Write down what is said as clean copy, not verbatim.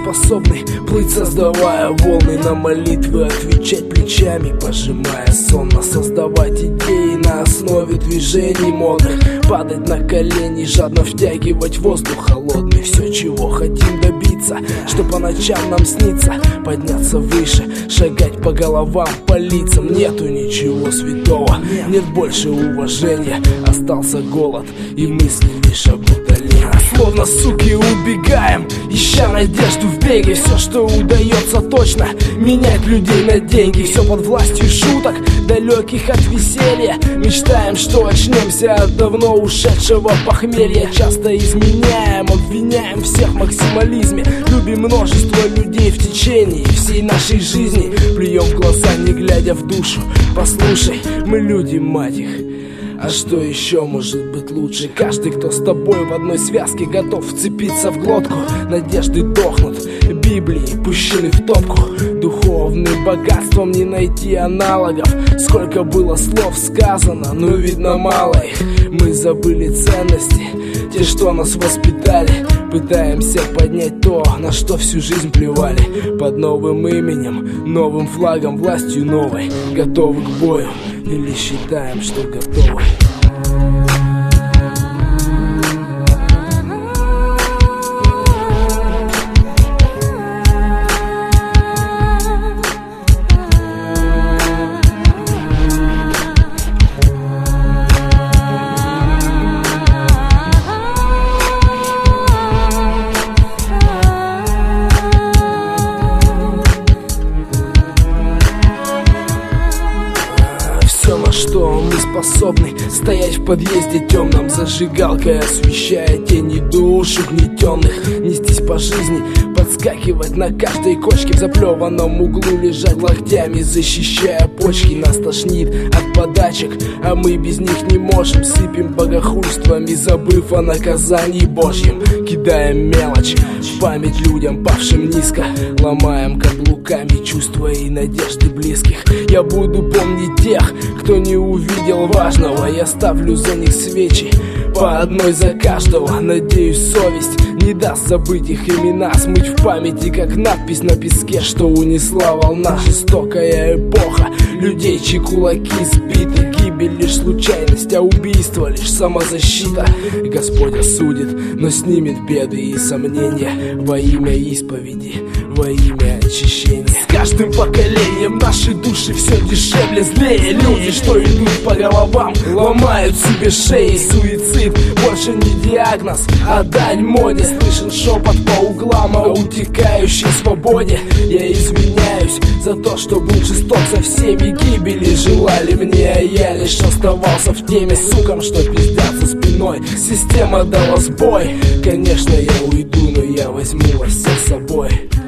способны плыть, создавая волны, на молитвы отвечать плечами, пожимая сонно, создавать идеи на основе движений модных, падать на колени, жадно втягивать воздух холодный. Все, чего хотим добиться, что по ночам нам снится, подняться выше, шагать по головам, по лицам. Нету ничего святого, нет больше уважения, остался голод и мысли лишь об удалении. Словно суки убегаем, ища надежду в беге. Все, что удается точно, менять людей на деньги. Все под властью шуток, далеких от веселья. Мечтаем, что очнемся от давно ушедшего похмелья. Часто изменяем, обвиняем всех в максимализме. Любим множество людей в течение всей нашей жизни. Плюем в глаза, не глядя в душу. Послушай, мы люди, мать их. А что еще может быть лучше? Каждый, кто с тобой в одной связке, готов вцепиться в глотку. Надежды дохнут, Библии пущены в топку. Духовным богатством не найти аналогов. Сколько было слов сказано, но видно мало их. Мы забыли ценности, те, что нас воспитали. Пытаемся поднять то, на что всю жизнь плевали. Под новым именем, новым флагом, властью новой. Готовы к бою или считаем, что готовы? На что мы способны стоять в подъезде темном, зажигалкой освещая тени душ угнетенных, нестись по жизни, подскакивать на каждой кочке, в заплеванном углу лежать локтями, защищая почки. Нас тошнит от подачек, а мы без них не можем. Сыпем богохульствами, забыв о наказании Божьем. Кидаем мелочь в память людям, павшим низко. Ломаем каблуками чувства и надежды близких. Я буду помнить тех, кто не увидел важного. Я ставлю за них свечи, по одной за каждого. Надеюсь, совесть не даст забыть их имена, смыть в памяти, как надпись на песке, что унесла волна. Жестокая эпоха людей, чьи кулаки сбиты. Гибель лишь случайность, а убийство лишь самозащита. Господь осудит, но снимет беды и сомнения во имя исповеди, во имя очищения. С каждым поколением наши души все дешевле, злее. Люди, что идут по головам, ломают себе шеи. Суицид больше не диагноз, а дань моде. Слышен шепот по углам о утекающей свободе. Я извиняюсь за то, что был жесток со всеми. Гибели желали мне, а я лишь оставался в теме. Сукам, что пиздят за спиной, система дала сбой. Конечно, я уйду, но я возьму вас всех с собой.